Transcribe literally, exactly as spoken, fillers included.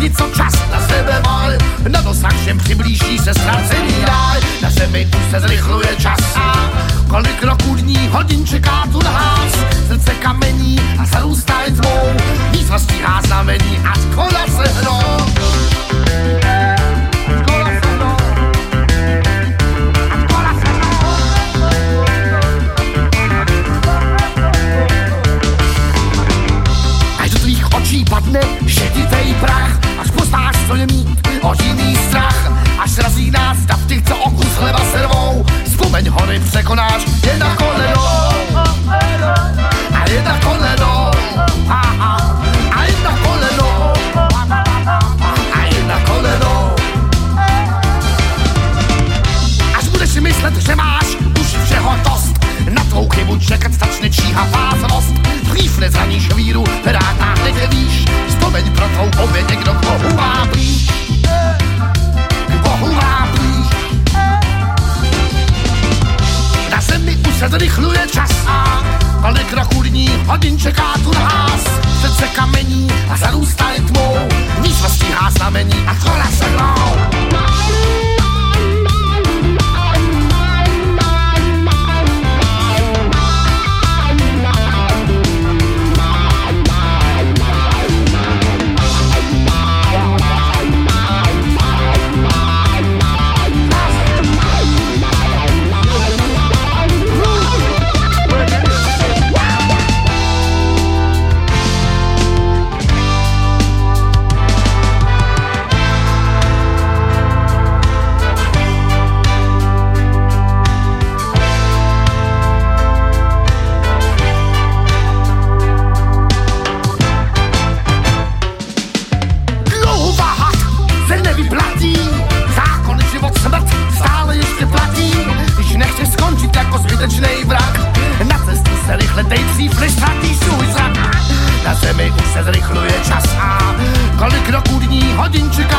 všichni, co čas na sebe mají, na dosah všem přiblíží se ztracený ráj. Na zemi už se zrychluje čas a kolik roků dní hodin čeká tu nás. Srdce kamení a zarůstá jen tmou, výzva stíhá znamení a kola se hnou. Padne šedivej prach, až poznáš, co je mít oživý strach. Až srazí nás dav těch, co okus chleba servou. Vzpomeň hory překonáš, jedna koleno a jedna koleno a jedna koleno a jedna koleno. Až budeš si myslet, že máš už všeho dost, na tvou chybu čekat začne číhat vážnost. Dřív nezraníš víru, v rátách nedělíš, vzpomeň pro tvou oběť někdo k Bohu má blíž. K Bohu má blíž. Na zemi už se zrychluje čas a kolik roků dní hodin čeká tu nás. Srdce kamení a zarůstá je tmou, výzva stíhá znamení a kola se hnou. Na zemi už se zrychluje čas a kolik roků dní hodin čeká